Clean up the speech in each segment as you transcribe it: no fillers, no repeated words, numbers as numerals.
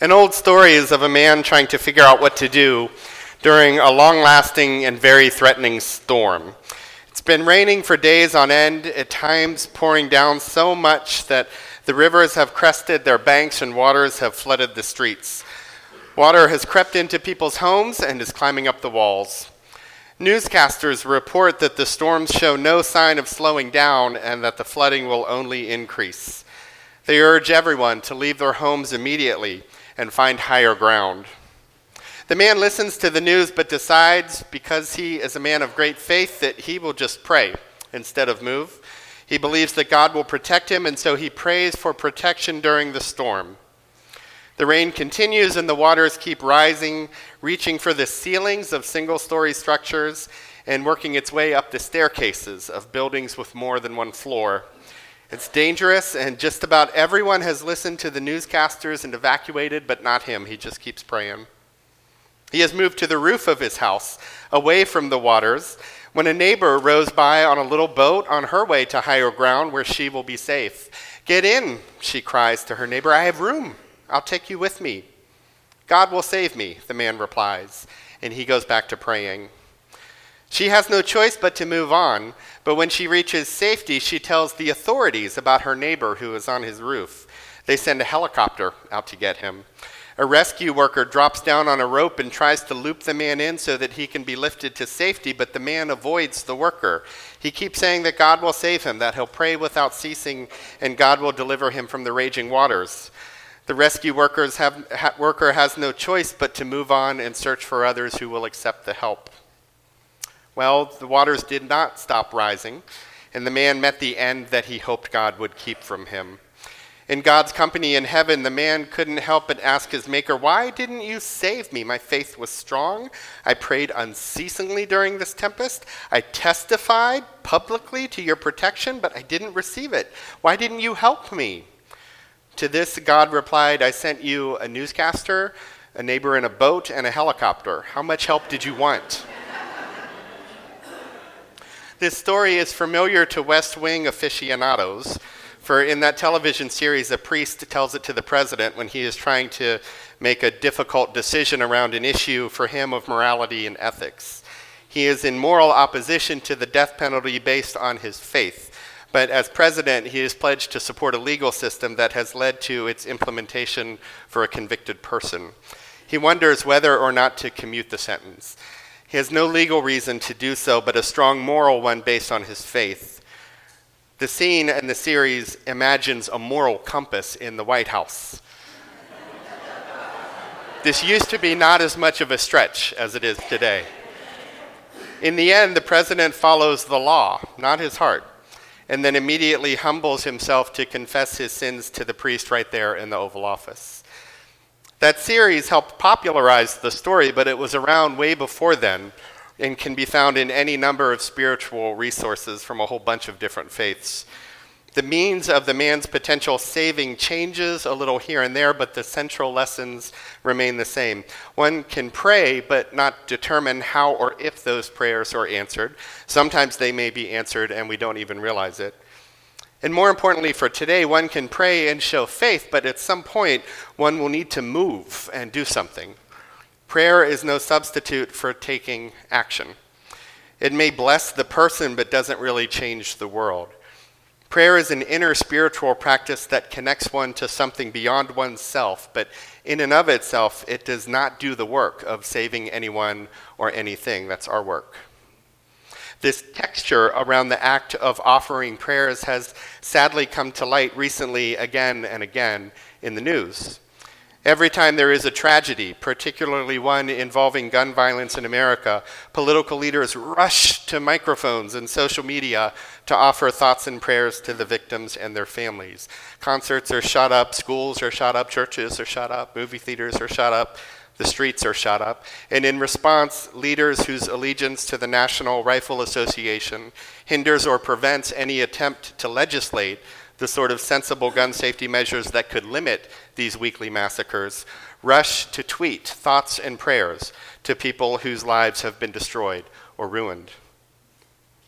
An old story is of a man trying to figure out what to do during a long-lasting and very threatening storm. It's been raining for days on end, at times pouring down so much that the rivers have crested their banks and waters have flooded the streets. Water has crept into people's homes and is climbing up the walls. Newscasters report that the storms show no sign of slowing down and that the flooding will only increase. They urge everyone to leave their homes immediately and find higher ground. The man listens to the news but decides, because he is a man of great faith, that he will just pray instead of move. He believes that God will protect him, and so he prays for protection during the storm. The rain continues and the waters keep rising, reaching for the ceilings of single-story structures and working its way up the staircases of buildings with more than one floor. It's dangerous, and just about everyone has listened to the newscasters and evacuated, but not him. He just keeps praying. He has moved to the roof of his house, away from the waters, when a neighbor rows by on a little boat on her way to higher ground where she will be safe. "Get in," she cries to her neighbor. "I have room. I'll take you with me." "God will save me," the man replies, and he goes back to praying. She has no choice but to move on, but when she reaches safety, she tells the authorities about her neighbor who is on his roof. They send a helicopter out to get him. A rescue worker drops down on a rope and tries to loop the man in so that he can be lifted to safety, but the man avoids the worker. He keeps saying that God will save him, that he'll pray without ceasing, and God will deliver him from the raging waters. The rescue worker has no choice but to move on and search for others who will accept the help. Well, the waters did not stop rising, and the man met the end that he hoped God would keep from him. In God's company in heaven, the man couldn't help but ask his maker, "Why didn't you save me? My faith was strong. I prayed unceasingly during this tempest. I testified publicly to your protection, but I didn't receive it. Why didn't you help me?" To this, God replied, "I sent you a newscaster, a neighbor in a boat, and a helicopter. How much help did you want?" This story is familiar to West Wing aficionados, for in that television series, a priest tells it to the president when he is trying to make a difficult decision around an issue for him of morality and ethics. He is in moral opposition to the death penalty based on his faith, but as president, he is pledged to support a legal system that has led to its implementation for a convicted person. He wonders whether or not to commute the sentence. He has no legal reason to do so, but a strong moral one based on his faith. The scene in the series imagines a moral compass in the White House. This used to be not as much of a stretch as it is today. In the end, the president follows the law, not his heart, and then immediately humbles himself to confess his sins to the priest right there in the Oval Office. That series helped popularize the story, but it was around way before then and can be found in any number of spiritual resources from a whole bunch of different faiths. The means of the man's potential saving changes a little here and there, but the central lessons remain the same. One can pray, but not determine how or if those prayers are answered. Sometimes they may be answered and we don't even realize it. And more importantly for today, one can pray and show faith, but at some point, one will need to move and do something. Prayer is no substitute for taking action. It may bless the person, but doesn't really change the world. Prayer is an inner spiritual practice that connects one to something beyond oneself, but in and of itself, it does not do the work of saving anyone or anything. That's our work. This texture around the act of offering prayers has sadly come to light recently again and again in the news. Every time there is a tragedy, particularly one involving gun violence in America, political leaders rush to microphones and social media to offer thoughts and prayers to the victims and their families. Concerts are shut up, schools are shut up, churches are shut up, movie theaters are shut up, the streets are shut up. And in response, leaders whose allegiance to the National Rifle Association hinders or prevents any attempt to legislate the sort of sensible gun safety measures that could limit these weekly massacres, rush to tweet thoughts and prayers to people whose lives have been destroyed or ruined.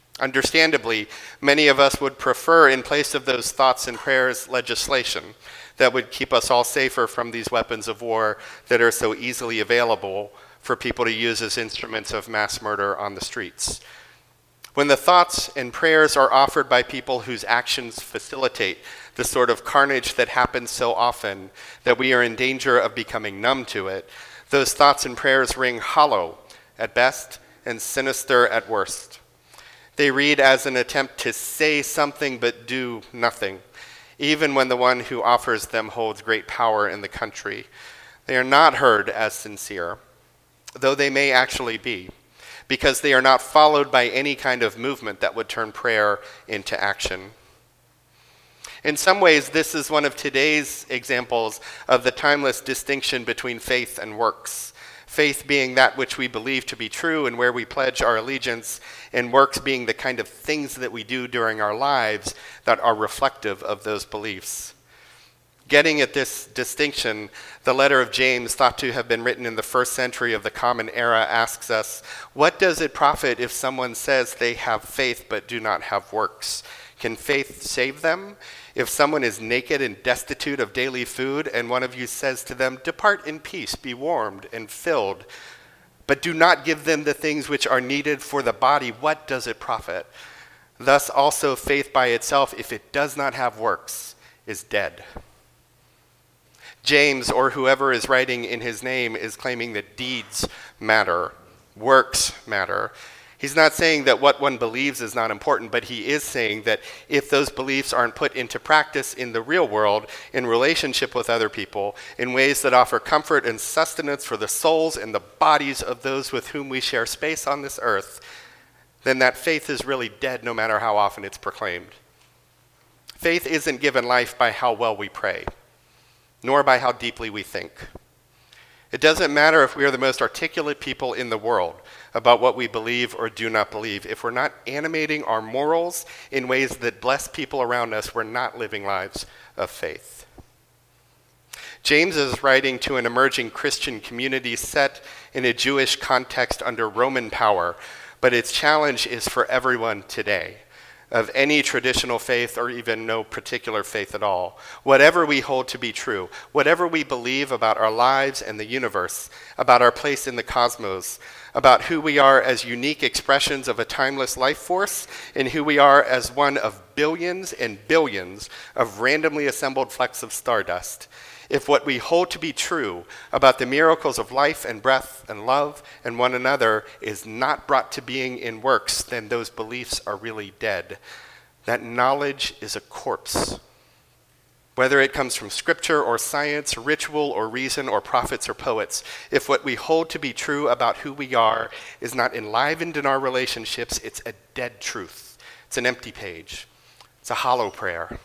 Understandably, many of us would prefer, in place of those thoughts and prayers, legislation. that would keep us all safer from these weapons of war that are so easily available for people to use as instruments of mass murder on the streets. When the thoughts and prayers are offered by people whose actions facilitate the sort of carnage that happens so often that we are in danger of becoming numb to it, those thoughts and prayers ring hollow at best and sinister at worst. They read as an attempt to say something but do nothing, even when the one who offers them holds great power in the country. They are not heard as sincere, though they may actually be, because they are not followed by any kind of movement that would turn prayer into action. In some ways, this is one of today's examples of the timeless distinction between faith and works. Faith being that which we believe to be true and where we pledge our allegiance, and works being the kind of things that we do during our lives that are reflective of those beliefs. Getting at this distinction, the letter of James, thought to have been written in the first century of the Common Era, asks us, what does it profit if someone says they have faith but do not have works? Can faith save them? If someone is naked and destitute of daily food, and one of you says to them, depart in peace, be warmed and filled, but do not give them the things which are needed for the body, what does it profit? Thus also faith by itself, if it does not have works, is dead. James, or whoever is writing in his name, is claiming that deeds matter, works matter. He's not saying that what one believes is not important, but he is saying that if those beliefs aren't put into practice in the real world, in relationship with other people, in ways that offer comfort and sustenance for the souls and the bodies of those with whom we share space on this earth, then that faith is really dead no matter how often it's proclaimed. Faith isn't given life by how well we pray, nor by how deeply we think. It doesn't matter if we are the most articulate people in the world about what we believe or do not believe. If we're not animating our morals in ways that bless people around us, we're not living lives of faith. James is writing to an emerging Christian community set in a Jewish context under Roman power, but its challenge is for everyone today, of any traditional faith or even no particular faith at all. Whatever we hold to be true, whatever we believe about our lives and the universe, about our place in the cosmos, about who we are as unique expressions of a timeless life force, and who we are as one of billions and billions of randomly assembled flecks of stardust. If what we hold to be true about the miracles of life and breath and love and one another is not brought to being in works, then those beliefs are really dead. That knowledge is a corpse. Whether it comes from scripture or science, ritual or reason or prophets or poets, if what we hold to be true about who we are is not enlivened in our relationships, it's a dead truth. It's an empty page. It's a hollow prayer.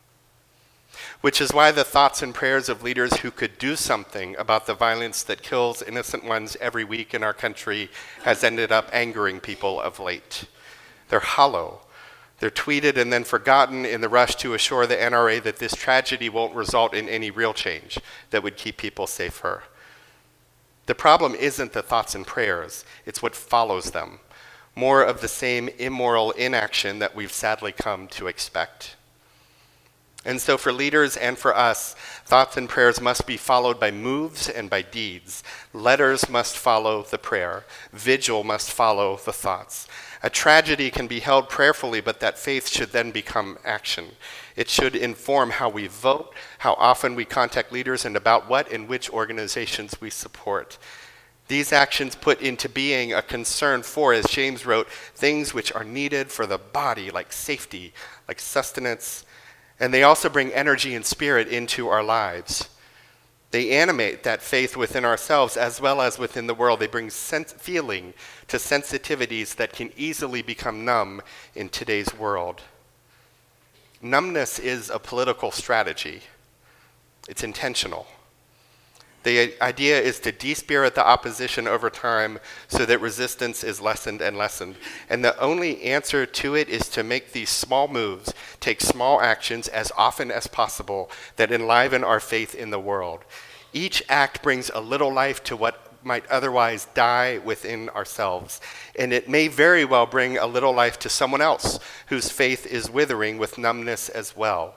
Which is why the thoughts and prayers of leaders who could do something about the violence that kills innocent ones every week in our country has ended up angering people of late. They're hollow. They're tweeted and then forgotten in the rush to assure the NRA that this tragedy won't result in any real change that would keep people safer. The problem isn't the thoughts and prayers, it's what follows them. More of the same immoral inaction that we've sadly come to expect. And so for leaders and for us, thoughts and prayers must be followed by moves and by deeds. Letters must follow the prayer. Vigil must follow the thoughts. A tragedy can be held prayerfully, but that faith should then become action. It should inform how we vote, how often we contact leaders, and about what and which organizations we support. These actions put into being a concern for, as James wrote, things which are needed for the body, like safety, like sustenance, and they also bring energy and spirit into our lives. They animate that faith within ourselves as well as within the world. They bring feeling to sensitivities that can easily become numb in today's world. Numbness is a political strategy. It's intentional. The idea is to despirit the opposition over time so that resistance is lessened and lessened. And the only answer to it is to make these small moves, take small actions as often as possible that enliven our faith in the world. Each act brings a little life to what might otherwise die within ourselves. And it may very well bring a little life to someone else whose faith is withering with numbness as well.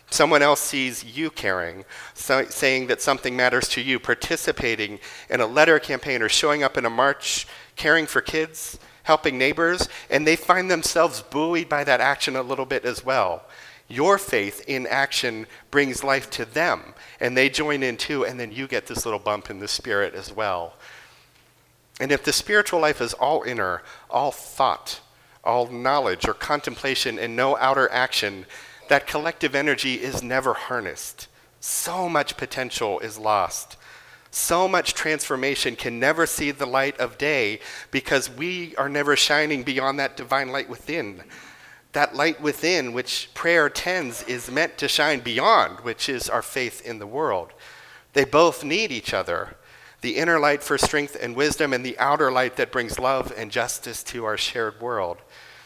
Someone else sees you caring, saying that something matters to you, participating in a letter campaign or showing up in a march, caring for kids, helping neighbors, and they find themselves buoyed by that action a little bit as well. Your faith in action brings life to them, and they join in too, and then you get this little bump in the spirit as well. And if the spiritual life is all inner, all thought, all knowledge or contemplation, and no outer action, that collective energy is never harnessed. So much potential is lost. So much transformation can never see the light of day because we are never shining beyond that divine light within. That light within, which prayer tends, is meant to shine beyond, which is our faith in the world. They both need each other. The inner light for strength and wisdom, and the outer light that brings love and justice to our shared world.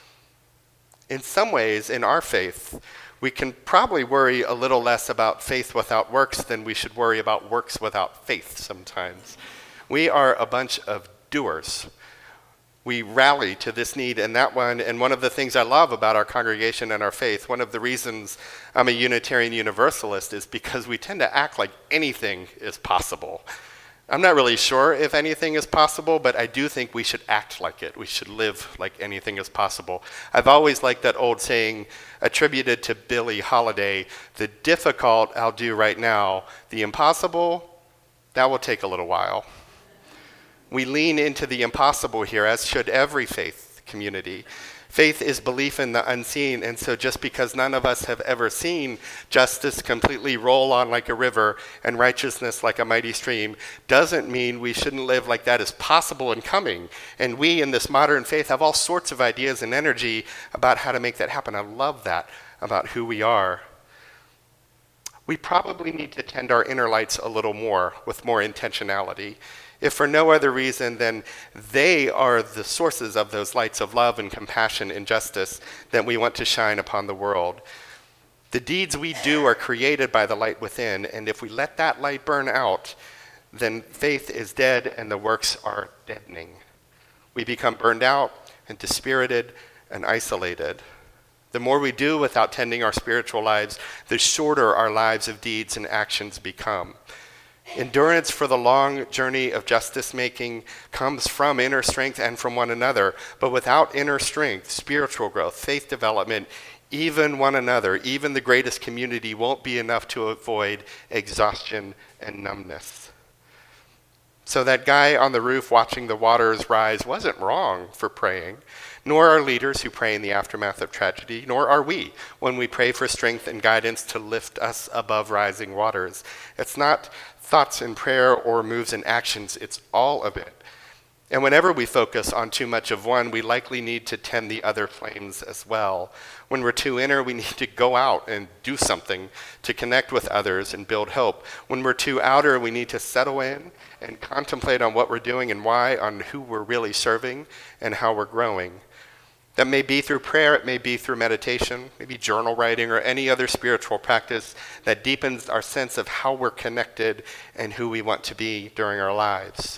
In some ways, in our faith, we can probably worry a little less about faith without works than we should worry about works without faith sometimes. We are a bunch of doers. We rally to this need and that one, and one of the things I love about our congregation and our faith, one of the reasons I'm a Unitarian Universalist, is because we tend to act like anything is possible. I'm not really sure if anything is possible, but I do think we should act like it. We should live like anything is possible. I've always liked that old saying attributed to Billie Holiday, the difficult I'll do right now, the impossible, that will take a little while. We lean into the impossible here, as should every faith community. Faith is belief in the unseen, and so just because none of us have ever seen justice completely roll on like a river and righteousness like a mighty stream doesn't mean we shouldn't live like that is possible and coming. And we in this modern faith have all sorts of ideas and energy about how to make that happen. I love that about who we are. We probably need to tend our inner lights a little more with more intentionality. If for no other reason than they are the sources of those lights of love and compassion and justice that we want to shine upon the world. The deeds we do are created by the light within, and if we let that light burn out, then faith is dead and the works are deadening. We become burned out and dispirited and isolated. The more we do without tending our spiritual lives, the shorter our lives of deeds and actions become. Endurance for the long journey of justice making comes from inner strength and from one another, but without inner strength, spiritual growth, faith development, even one another, even the greatest community won't be enough to avoid exhaustion and numbness. So that guy on the roof watching the waters rise wasn't wrong for praying, nor are leaders who pray in the aftermath of tragedy, nor are we when we pray for strength and guidance to lift us above rising waters. It's not thoughts in prayer or moves in actions, it's all of it. And whenever we focus on too much of one, we likely need to tend the other flames as well. When we're too inner, we need to go out and do something to connect with others and build hope. When we're too outer, we need to settle in and contemplate on what we're doing and why, on who we're really serving and how we're growing. That may be through prayer, it may be through meditation, maybe journal writing, or any other spiritual practice that deepens our sense of how we're connected and who we want to be during our lives.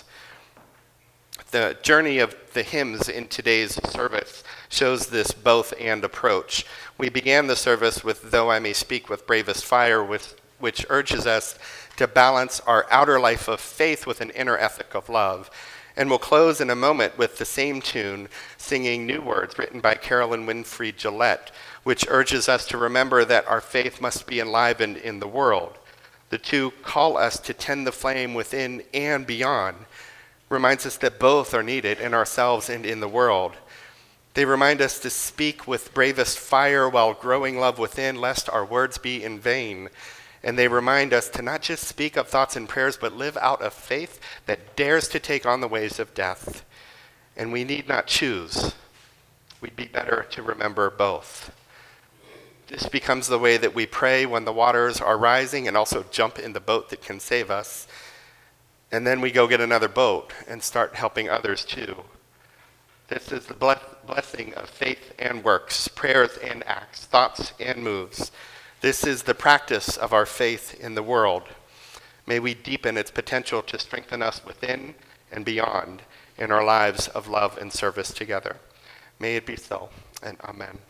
The journey of the hymns in today's service shows this both and approach. We began the service with "Though I May Speak with Bravest Fire," which urges us to balance our outer life of faith with an inner ethic of love. And we'll close in a moment with the same tune, singing New Words, written by Carolyn Winfrey Gillette, which urges us to remember that our faith must be enlivened in the world. The two call us to tend the flame within and beyond, reminds us that both are needed in ourselves and in the world. They remind us to speak with bravest fire while growing love within, lest our words be in vain. And they remind us to not just speak of thoughts and prayers, but live out a faith that dares to take on the ways of death. And we need not choose. We'd be better to remember both. This becomes the way that we pray when the waters are rising and also jump in the boat that can save us. And then we go get another boat and start helping others too. This is the blessing of faith and works, prayers and acts, thoughts and moves. This is the practice of our faith in the world. May we deepen its potential to strengthen us within and beyond in our lives of love and service together. May it be so, and amen.